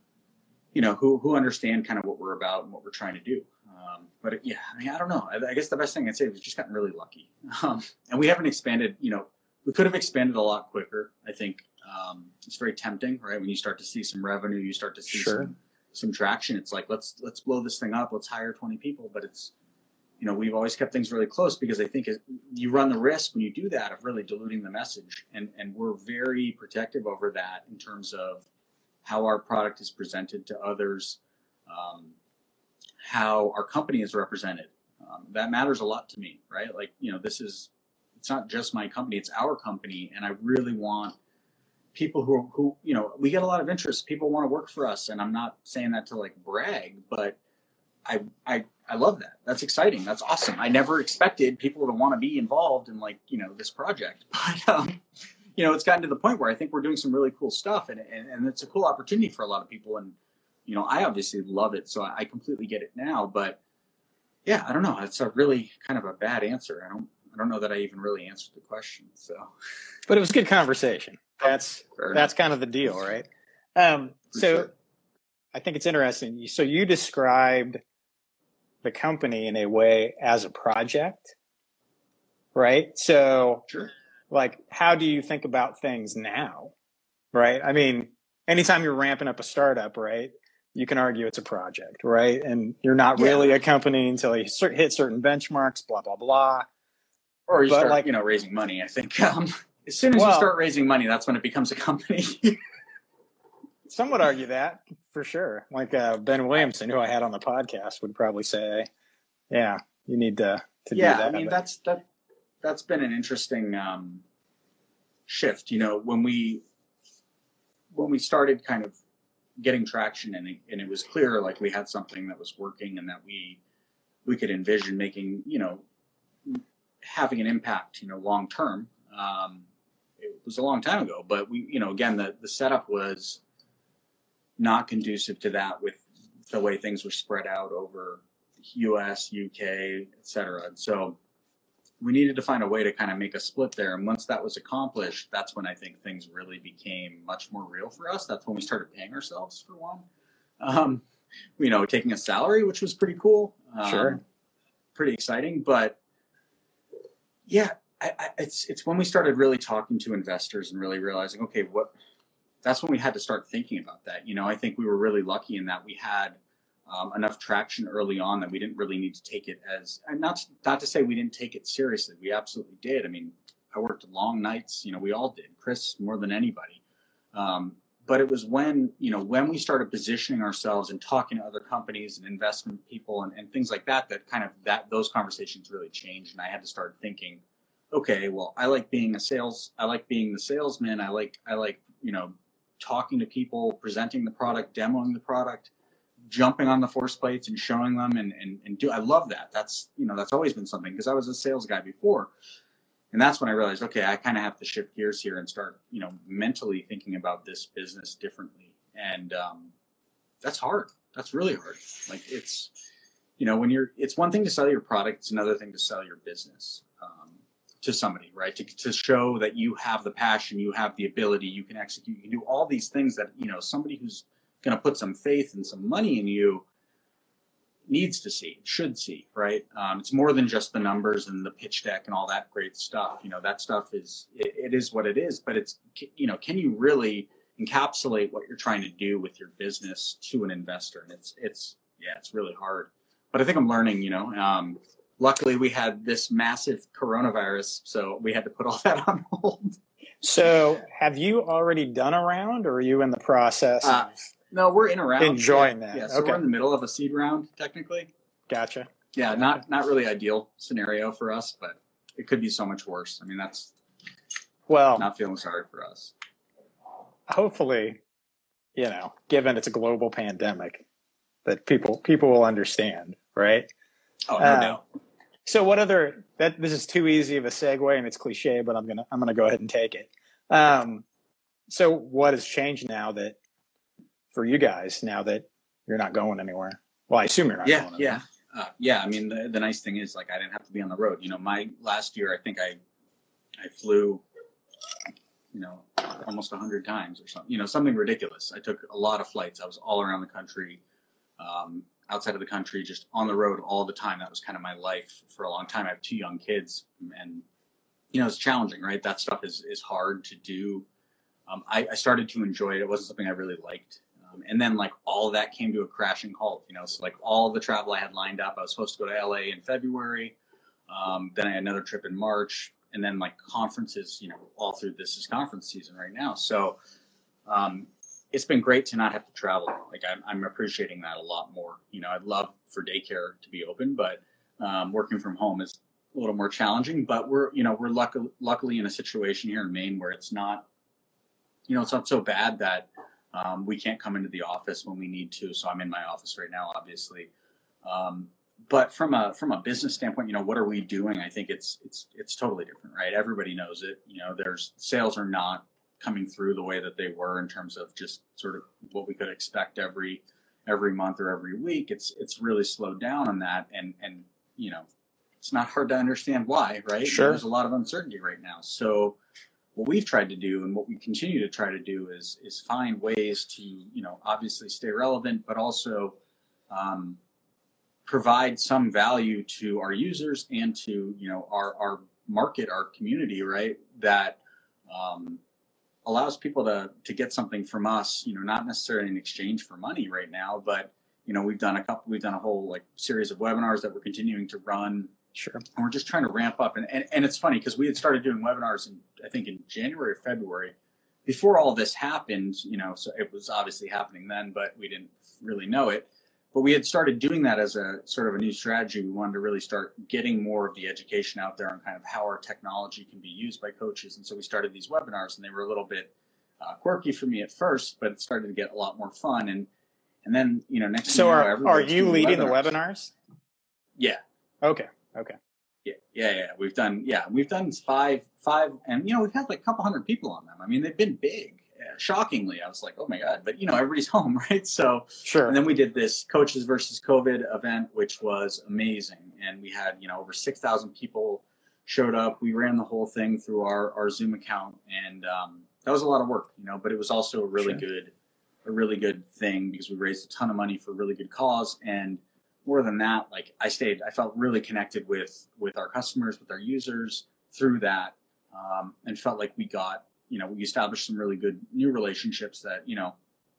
you know, who, who understand kind of what we're about and what we're trying to do. Um, but it, yeah, I mean, I don't know. I, I guess the best thing I'd say is we've just gotten really lucky. Um, and we haven't expanded, you know, we could have expanded a lot quicker. I think um, it's very tempting, right? When you start to see some revenue, you start to see Sure. some, some traction. It's like, let's, let's blow this thing up. Let's hire twenty people. But it's, you know, we've always kept things really close because I think it, you run the risk when you do that of really diluting the message. And, and we're very protective over that in terms of how our product is presented to others, um, how our company is represented. Um, that matters a lot to me, right? Like, you know, this is, it's not just my company, it's our company. And I really want people who, who, you know, we get a lot of interest. People want to work for us. And I'm not saying that to like brag, but I, I, I love that. That's exciting. That's awesome. I never expected people to want to be involved in like, you know, this project, but, um, you know, it's gotten to the point where I think we're doing some really cool stuff and, and, and it's a cool opportunity for a lot of people. And, you know, I obviously love it. So I, I completely get it now, but yeah, I don't know. It's a really kind of a bad answer. I don't, I don't know that I even really answered the question. So, but it was good conversation. That's, Fair that's enough. kind of the deal, right? Um, For so sure. I think it's interesting. So you described the company in a way as a project, right? So Sure. like, how do you think about things now, right? I mean, anytime you're ramping up a startup, right, you can argue it's a project, right? And you're not Yeah. really a company until you hit certain benchmarks, blah, blah, blah. Or you But start, like, you know, raising money. I think um, as soon as well, you start raising money, that's when it becomes a company. some would argue that for sure. Like uh, Ben Williamson, who I had on the podcast, would probably say, yeah, you need to, to yeah, do that. I mean, that's, that, that's been an interesting um, shift. You know, when we, when we started kind of getting traction and it, and it was clear, like we had something that was working and that we, we could envision making, you know, having an impact, you know, long term. Um, it was a long time ago, but we, you know, again, the, the setup was not conducive to that with the way things were spread out over U S, U K, et cetera. And so we needed to find a way to kind of make a split there. And once that was accomplished, that's when I think things really became much more real for us. That's when we started paying ourselves for one. Um, you know, taking a salary, which was pretty cool. Um, Sure. Pretty exciting, but yeah, I, I, it's it's when we started really talking to investors and really realizing, okay, what, that's when we had to start thinking about that. You know, I think we were really lucky in that we had um, enough traction early on that we didn't really need to take it as, and not, not to say we didn't take it seriously. We absolutely did. I mean, I worked long nights, you know, we all did, Chris more than anybody. Um, but it was when, you know, when we started positioning ourselves and talking to other companies and investment people and, and things like that, that kind of that those conversations really changed. And I had to start thinking, okay, well, I like being a sales, I like being the salesman. I like, I like, you know, talking to people, presenting the product, demoing the product, jumping on the force plates and showing them and, and, and do, I love that. That's, you know, that's always been something because I was a sales guy before. And that's when I realized, okay, I kind of have to shift gears here and start, you know, mentally thinking about this business differently. And um, that's hard. That's really hard. Like it's, you know, when you're, it's one thing to sell your product. It's another thing to sell your business um, to somebody, right? To, to show that you have the passion, you have the ability, you can execute, you can do all these things that, you know, somebody who's going to put some faith and some money in you needs to see, should see, right? Um, it's more than just the numbers and the pitch deck and all that great stuff. You know, that stuff is, it, it is what it is, but it's, you know, can you really encapsulate what you're trying to do with your business to an investor? And it's, it's, yeah, it's really hard, but I think I'm learning, you know, um, luckily we had this massive coronavirus, so we had to put all that on hold. So have you already done a round or are you in the process of Uh, No, we're in a round. enjoying yeah, that? Yeah, so okay. we're in the middle of a seed round, technically. Gotcha. Yeah, gotcha. not not really ideal scenario for us, but it could be so much worse. I mean, that's well, not feeling sorry for us. Hopefully, you know, given it's a global pandemic, that people people will understand, right? Oh, no uh, doubt. So, what other that this is too easy of a segue, and it's cliche, but I'm gonna I'm gonna go ahead and take it. Um, so, what has changed now that for you guys now that you're not going anywhere? Well, I assume you're not Yeah, going anywhere. yeah, uh, yeah. I mean, the, the nice thing is, like, I didn't have to be on the road. You know, my last year, I think I I flew, you know, almost a hundred times or something. You know, something ridiculous. I took a lot of flights. I was all around the country, um, outside of the country, just on the road all the time. That was kind of my life for a long time. I have two young kids, and you know, it's challenging, right? That stuff is is hard to do. Um, I, I started to enjoy it. It wasn't something I really liked. Um, and then like all of that came to a crashing halt, you know, so like all the travel I had lined up, I was supposed to go to L A in February. Um, then I had another trip in March, and then like conferences, you know, all through this is conference season right now. So um, it's been great to not have to travel. Like I'm, I'm appreciating that a lot more. You know, I'd love for daycare to be open, but um, working from home is a little more challenging, but we're, you know, we're luckily, luckily in a situation here in Maine where it's not, you know, it's not so bad that um, we can't come into the office when we need to. So I'm in my office right now, obviously. Um, but from a from a business standpoint, you know, what are we doing? I think it's it's it's totally different, right? Everybody knows it. You know, there's sales are not coming through the way that they were in terms of just sort of what we could expect every every month or every week. It's it's really slowed down on that, and and you know, it's not hard to understand why, right? Sure. There's a lot of uncertainty right now, so. What we've tried to do and what we continue to try to do is is find ways to, you know, obviously stay relevant, but also um, provide some value to our users and to, you know, our, our market, our community, right? That um, allows people to, to get something from us, you know, not necessarily in exchange for money right now, but, you know, we've done a couple, we've done a whole like series of webinars that we're continuing to run. Sure. And we're just trying to ramp up. And, and, and it's funny because we had started doing webinars in, I think in January or February before all this happened, you know, so it was obviously happening then, but we didn't really know it. But we had started doing that as a sort of a new strategy. We wanted to really start getting more of the education out there on kind of how our technology can be used by coaches. And so we started these webinars, and they were a little bit uh, quirky for me at first, but it started to get a lot more fun. And and then, you know, next So thing you know, are, are everybody's you doing leading webinars. the webinars? Yeah. Okay. Okay. Yeah, yeah, yeah. We've done, yeah, we've done five, five, and you know, we've had like a couple hundred people on them. I mean, they've been big. Uh, shockingly, I was like, oh my god! But you know, everybody's home, right? So, Sure. And then we did this Coaches versus COVID event, which was amazing, and we had, you know, over six thousand people showed up. We ran the whole thing through our our Zoom account, and um, that was a lot of work, you know. But it was also a really Sure. good, a really good thing because we raised a ton of money for a really good cause. And more than that, like I stayed, I felt really connected with with our customers, with our users through that, um, and felt like we got, you know, we established some really good new relationships that, you know,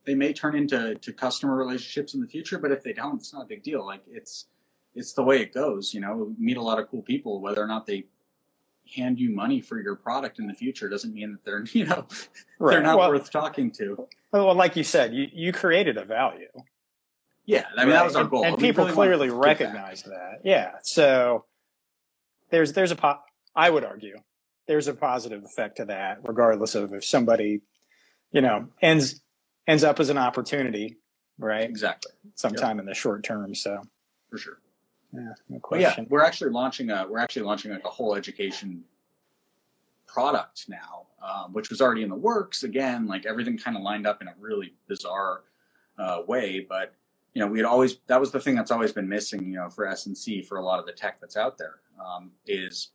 they may turn into to customer relationships in the future, but if they don't, it's not a big deal. Like it's it's the way it goes. You know, we meet a lot of cool people. Whether or not they hand you money for your product in the future doesn't mean that they're, you know, Right. they're not Well- worth talking to. Well, like you said, you, you created a value. Yeah, I mean that was our And- goal. And, We people really wanted clearly to give back. recognize that. Yeah. So there's there's a po- I would argue there's a positive effect to that, regardless of if somebody, you know, ends ends up as an opportunity, right? Exactly, Sometime in the short term. So for sure. yeah, no But yeah, question. we're actually launching a we're actually launching like a whole education product now, um, which was already in the works. Again, like everything kind of lined up in a really bizarre uh, way, but you know, we had always that was the thing that's always been missing, you know, for S and C, for a lot of the tech that's out there, um, is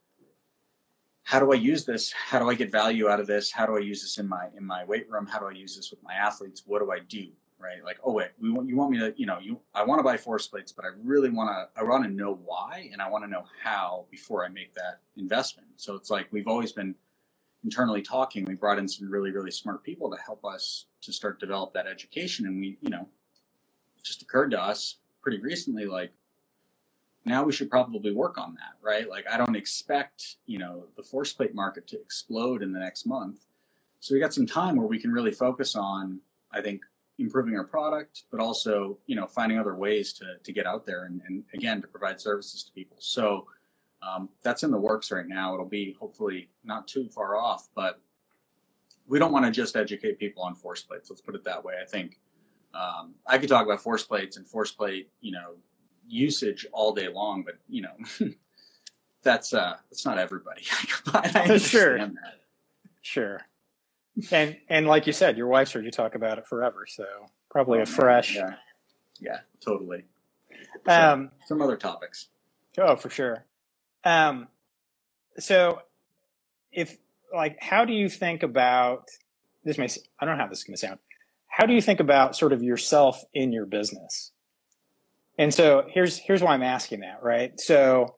how do I use this? How do I get value out of this? How do I use this in my in my weight room? How do I use this with my athletes? What do I do? Right? Like, oh wait, we want you want me to, you know, you I want to buy force plates, but I really want to I want to know why, and I want to know how before I make that investment. So it's like we've always been internally talking. We brought in some really really smart people to help us to start develop that education, and we, you know, it just occurred to us pretty recently, like now we should probably work on that, right? Like I don't expect, you know, the force plate market to explode in the next month. So we got some time where we can really focus on, I think, improving our product, but also, you know, finding other ways to, to get out there and, and again, to provide services to people. So um, that's in the works right now. It'll be hopefully not too far off, but we don't want to just educate people on force plates. Let's put it that way. I think um, I could talk about force plates and force plate, you know, usage all day long, but you know, that's uh, that's not everybody. I understand Sure. that. Sure. And and like you said, your wife's heard you talk about it forever, so probably Oh, a fresh. Yeah, yeah, totally. So, Um, some other topics. oh, for sure. Um, so if like, how do you think about this? May I don't know how this is going to sound. How do you think about sort of yourself in your business? And so here's here's why I'm asking that, right? So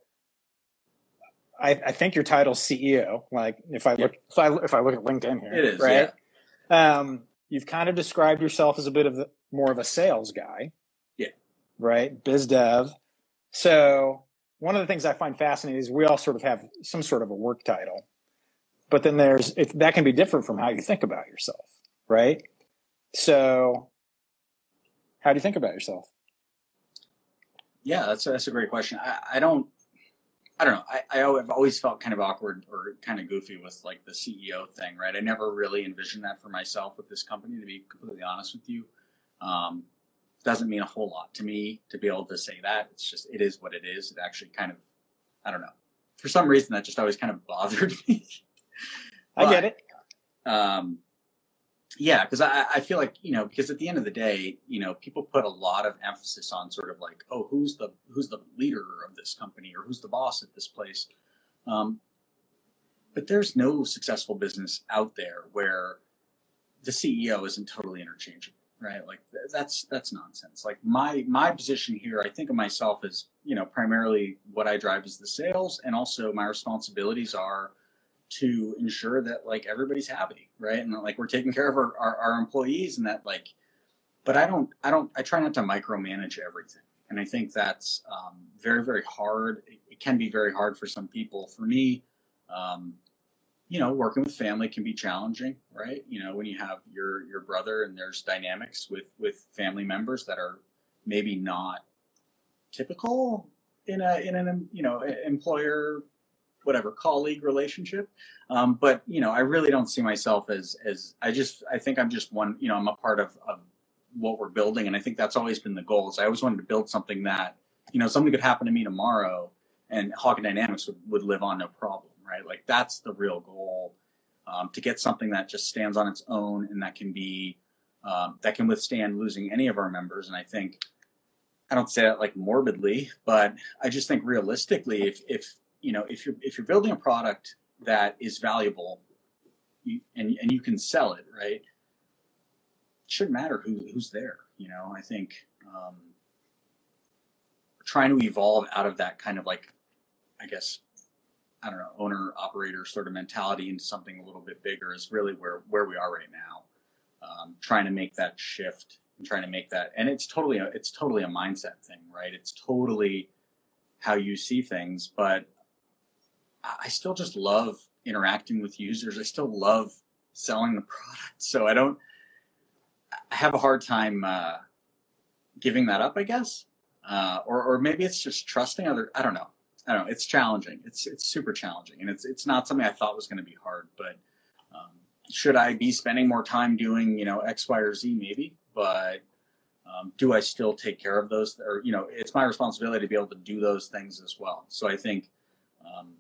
I, I think your title's C E O. Like if I look if I if I look at LinkedIn here, It is, right? Um, you've kind of described yourself as a bit of the, more of a sales guy, Yeah. right? Biz dev. So one of the things I find fascinating is we all sort of have some sort of a work title, but then there's it, that can be different from how you think about yourself, right? So how do you think about yourself? Yeah, that's a, that's a great question. I, I don't, I don't know. I, I have always felt kind of awkward or kind of goofy with like the C E O thing, right? I never really envisioned that for myself with this company, to be completely honest with you. Um, doesn't mean a whole lot to me to be able to say that. It's just, it is what it is. It actually kind of, I don't know. For some reason, that just always kind of bothered me. I get it. Um, yeah, because I, I feel like, you know, because at the end of the day, you know, people put a lot of emphasis on sort of like, oh, who's the who's the leader of this company or who's the boss at this place. Um, but there's no successful business out there where the C E O isn't totally interchangeable, right? Like that's that's nonsense. Like my my position here, I think of myself as, you know, primarily what I drive is the sales, and also my responsibilities are to ensure that like everybody's happy, right? And that, like we're taking care of our, our, our employees, and that like, but I don't, I don't, I try not to micromanage everything. And I think that's um, very, very hard. It, it can be very hard for some people. For me, um, you know, working with family can be challenging, right? You know, when you have your, your brother and there's dynamics with, with family members that are maybe not typical in a, in an, you know, employer, whatever, colleague relationship. Um, but, you know, I really don't see myself as, as I just, I think I'm just one, you know, I'm a part of, of what we're building. And I think that's always been the goal. Is I always wanted to build something that, you know, something could happen to me tomorrow and Hawken Dynamics would, would live on no problem, right? Like that's the real goal, um, to get something that just stands on its own and that can be, um, that can withstand losing any of our members. And I think, I don't say that like morbidly, but I just think realistically, if, if, you know, if you're if you're building a product that is valuable, you, and and you can sell it, right? It shouldn't matter who who's there. You know, I think um, trying to evolve out of that kind of like, I guess, I don't know, owner operator sort of mentality into something a little bit bigger is really where where we are right now. um, trying to make that shift and trying to make that, and it's totally a, it's totally a mindset thing, right? It's totally how you see things, but I still just love interacting with users. I still love selling the product. So I don't, I have a hard time uh, giving that up, I guess. Uh, or, or maybe it's just trusting other, I don't know. I don't know. It's challenging. It's, it's super challenging. And it's, it's not something I thought was going to be hard, but um, should I be spending more time doing, you know, X, Y, or Z? Maybe, but um, do I still take care of those? Or, you know, it's my responsibility to be able to do those things as well. So I think, um,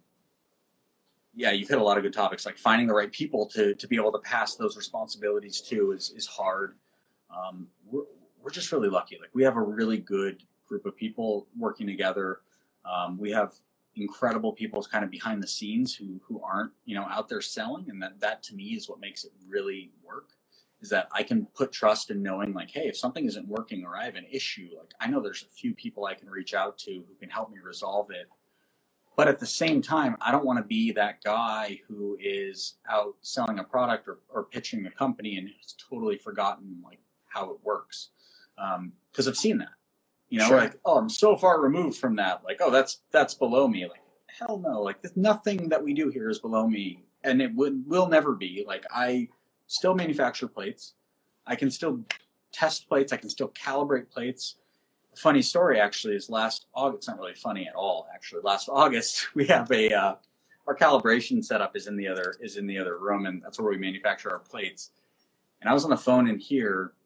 yeah, you've hit a lot of good topics. Like finding the right people to to be able to pass those responsibilities to is is hard. Um, we're we're just really lucky. Like we have a really good group of people working together. Um, we have incredible people kind of behind the scenes who who aren't, you know, out there selling, and that that to me is what makes it really work. Is that I can put trust in knowing like, hey, if something isn't working or I have an issue, like I know there's a few people I can reach out to who can help me resolve it. But at the same time, I don't want to be that guy who is out selling a product or, or pitching a company and has totally forgotten like how it works. Um, because I've seen that, you know, Sure. like, oh, I'm so far removed from that. Like, oh, that's that's below me. Like, hell no. Like, there's nothing that we do here is below me, and it would will never be. Like, I still manufacture plates. I can still test plates. I can still calibrate plates. Funny story actually is last August. It's not really funny at all. Actually, last August we have a uh, our calibration setup is in the other is in the other room, and that's where we manufacture our plates. And I was on the phone in here,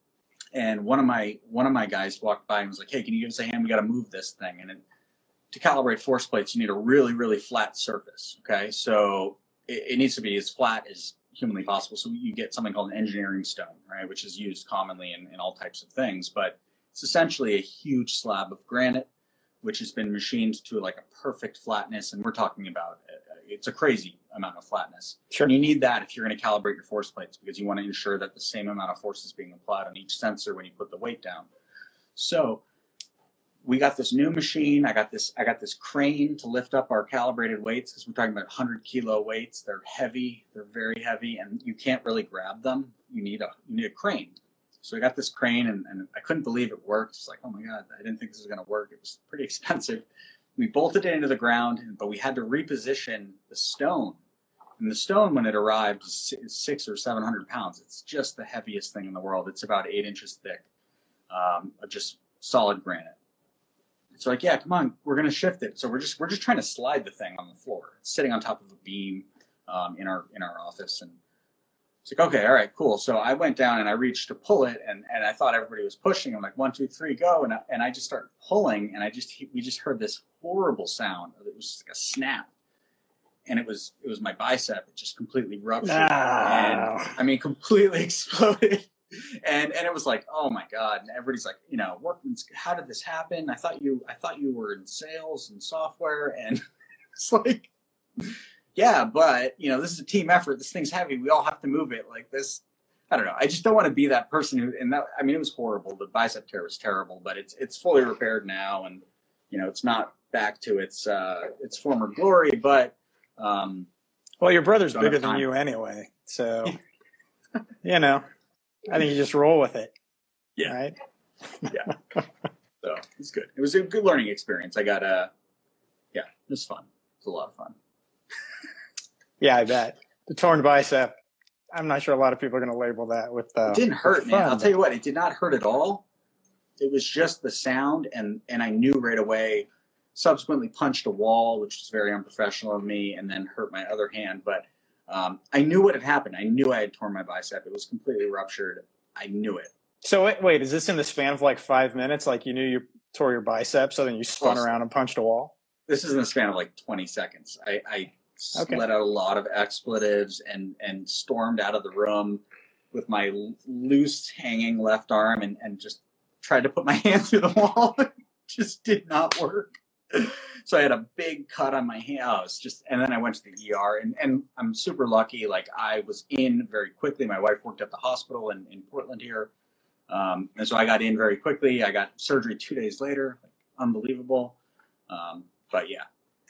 and one of my one of my guys walked by and was like, "Hey, can you give us a hand? We got to move this thing." And it, to calibrate force plates, you need a really really flat surface. Okay, so it, it needs to be as flat as humanly possible. So you get something called an engineering stone, right, which is used commonly in, in all types of things, but it's essentially a huge slab of granite, which has been machined to like a perfect flatness. And we're talking about, uh, it's a crazy amount of flatness. Sure. And you need that if you're going to calibrate your force plates, because you want to ensure that the same amount of force is being applied on each sensor when you put the weight down. So we got this new machine. I got this, I got this crane to lift up our calibrated weights, because we're talking about one hundred kilo weights. They're heavy. They're very heavy, and you can't really grab them. You need a, you need a crane. So I got this crane, and, and I couldn't believe it worked. It's like, oh my God, I didn't think this was going to work. It was pretty expensive. We bolted it into the ground, but we had to reposition the stone. And the stone, when it arrived, is six or seven hundred pounds. It's just the heaviest thing in the world. It's about eight inches thick, um, of just solid granite. So like, yeah, come on, we're going to shift it. So we're just we're just trying to slide the thing on the floor. It's sitting on top of a beam um, in our in our office, and it's like, okay, all right, cool. So I went down and I reached to pull it, and, and I thought everybody was pushing. I'm like, one, two, three, go. And I, and I just started pulling, and I just, we just heard this horrible sound. It was like a snap. And it was, it was my bicep. It just completely ruptured. No. And I mean, completely exploded. And, and it was like, oh my God. And everybody's like, you know, what, how did this happen? I thought you, I thought you were in sales and software. And it's like, yeah, but, you know, this is a team effort. This thing's heavy. We all have to move it like this. I don't know. I just don't want to be that person who, and that, I mean, it was horrible. The bicep tear was terrible, but it's, it's fully repaired now. And, you know, it's not back to its, uh, its former glory, but, um, well, your brother's don't bigger have than time. you anyway. So, you know, I think you just roll with it. Yeah. Right. Yeah. So it's good. It was a good learning experience. I got, uh, yeah, it was fun. It was a lot of fun. Yeah, I bet. The torn bicep. I'm not sure a lot of people are going to label that with. Uh, It didn't hurt, with man. fun, I'll tell you what, it did not hurt at all. It was just the sound, and, and I knew right away. Subsequently punched a wall, which was very unprofessional of me, and then hurt my other hand. But um, I knew what had happened. I knew I had torn my bicep. It was completely ruptured. I knew it. So wait, wait, is this in the span of like five minutes? Like you knew you tore your bicep, so then you spun Close. around and punched a wall? This is in the span of like twenty seconds. I, I Okay. let out a lot of expletives and, and stormed out of the room with my loose hanging left arm, and, and just tried to put my hand through the wall. It just did not work. So I had a big cut on my hand. Oh, it's just, and then I went to the E R, and, and I'm super lucky. Like I was in very quickly. My wife worked at the hospital in, in Portland here. Um, and so I got in very quickly. I got surgery two days later. Unbelievable. Um, but yeah,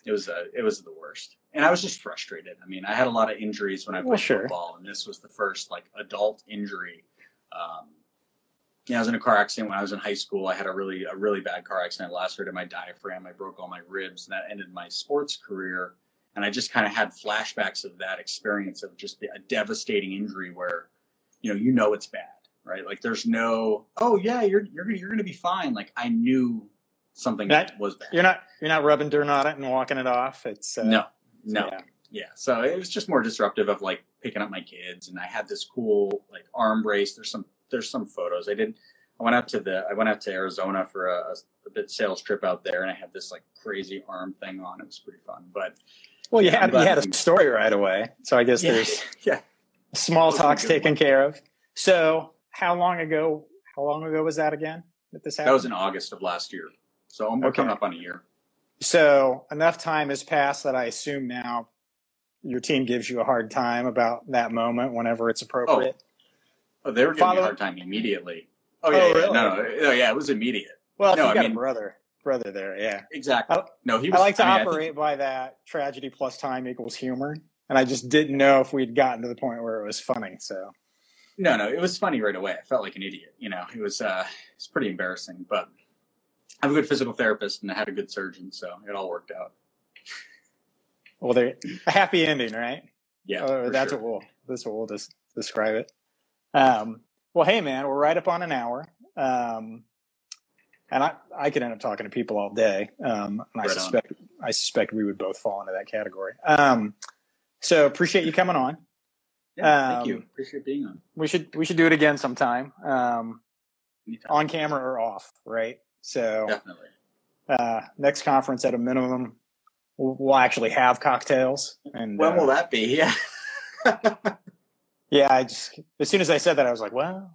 it was a, it was the worst. And I was just frustrated. I mean, I had a lot of injuries when I played Well, sure. football, and this was the first like adult injury. Um, yeah, I was in a car accident when I was in high school. I had a really, a really bad car accident. I lacerated my diaphragm. I broke all my ribs, and that ended my sports career. And I just kind of had flashbacks of that experience of just a devastating injury where, you know, you know it's bad, right? Like there's no, oh yeah, you're you're you're gonna be fine. Like I knew something That, was bad. You're not you're not rubbing dirt on it and walking it off. It's uh, No, no, yeah. yeah. So it was just more disruptive of like picking up my kids, and I had this cool like arm brace. There's some there's some photos I did. I went out to the I went out to Arizona for a, a bit sales trip out there, and I had this like crazy arm thing on. It was pretty fun, but. Well, you Yeah, had I'm you had glad- a story right away, so I guess Yeah, there's yeah. small Those are talks good taken ones. care of. So, how long ago? How long ago was that again? That this happened? That was in August of last year. So we're Okay. coming up on a year. So enough time has passed that I assume now your team gives you a hard time about that moment whenever it's appropriate. Oh, they were giving me Follow- a hard time immediately. Oh yeah, Oh, yeah. really? No, no, no, yeah, it was immediate. Well, if No, you I got mean- a brother, brother there, yeah. Exactly. I- No, he was. I like to mean, I think- operate by that tragedy plus time equals humor, and I just didn't know if we'd gotten to the point where it was funny. So, no, no, it was funny right away. I felt like an idiot. You know, it was. Uh, it's pretty embarrassing, but I have a good physical therapist and I had a good surgeon, so it all worked out. well, there a happy ending, right? Yeah, Oh, for that's sure. what we'll that's what we'll just describe it. Um, well, hey man, we're right up on an hour, um, and I I could end up talking to people all day, um, and I Right on. suspect I suspect we would both fall into that category. Um, so appreciate you coming on. Yeah, thank um, you. Appreciate being on. We should we should do it again sometime, um, Anytime. on camera or off, right? So Definitely. uh, next conference at a minimum, we'll, we'll actually have cocktails. And When uh, will that be? Yeah. Yeah, I just as soon as I said that, I was like, well,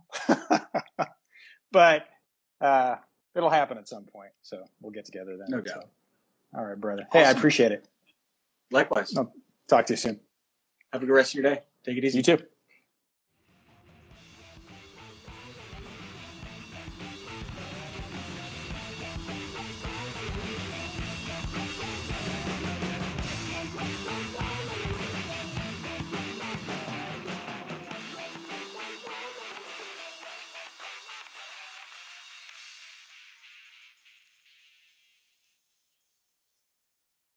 but uh, it'll happen at some point. So we'll get together then. No So, doubt. all right, brother. Hey, I Awesome. appreciate it. Likewise. No. Talk to you soon. Have a good rest of your day. Take it easy. You too.